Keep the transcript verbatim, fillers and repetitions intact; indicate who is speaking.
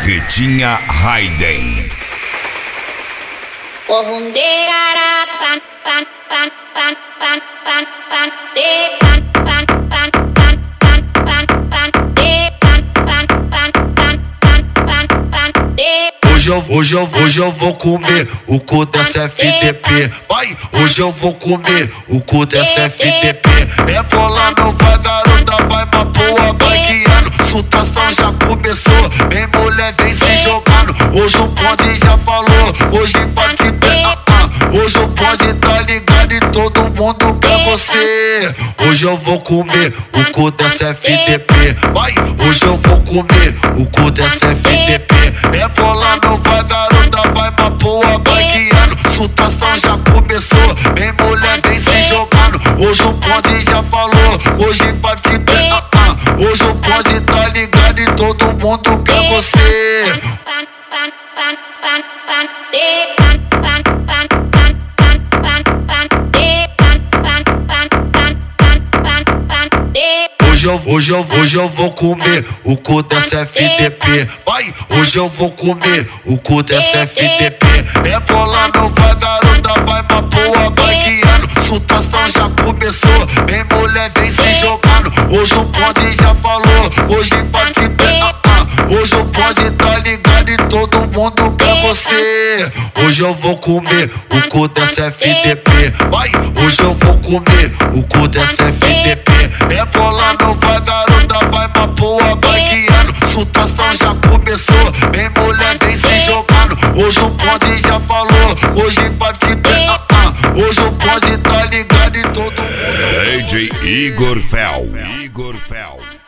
Speaker 1: Barretinha Raiden.
Speaker 2: Hoje eu, hoje eu, hoje eu vou comer o cu dessa F D P. Vai, hoje eu vou comer o cu dessa F D P. É bola, não vai garota, vai mapoa, vai guiando. Sutação já começou, vem mulher, vem se jogando. Hoje o bonde já falou, hoje vai te pegar. Hoje o bonde tá ligado e todo mundo quer você. Hoje eu vou comer o cu dessa F D P. Vai, hoje eu vou comer o cu dessa F D P. É bola, não vai garota, vai mapoa, vai guiando. Sutação já começou, vem mulher, vem se jogando. Hoje o bonde já falou, hoje vai te pegar. Hoje o bonde tá ligado e todo mundo quer você. Hoje eu, hoje eu, hoje eu vou comer o cu dessa F D P. Vai, hoje eu vou comer o cu dessa F D P. É bola, não vai garota, vai mapoa, vai guiando. Sutação já começou, vem mulher, vem se jogando. Hoje o bonde já falou, hoje vai te pegar. Hoje o bonde tá ligado e todo mundo quer você. Hoje eu vou comer o cu dessa F D P. Vai, hoje eu vou comer o cu dessa F D P. É bola, não vai garota, vai mapoa, vai guiando. Sutação já começou, vem mulher, vem se jogando. Hoje o bonde já falou, hoje vai te pegar. Hoje o bonde tá ligado e todo mundo.
Speaker 1: D J Igor Fel. Igor Fel.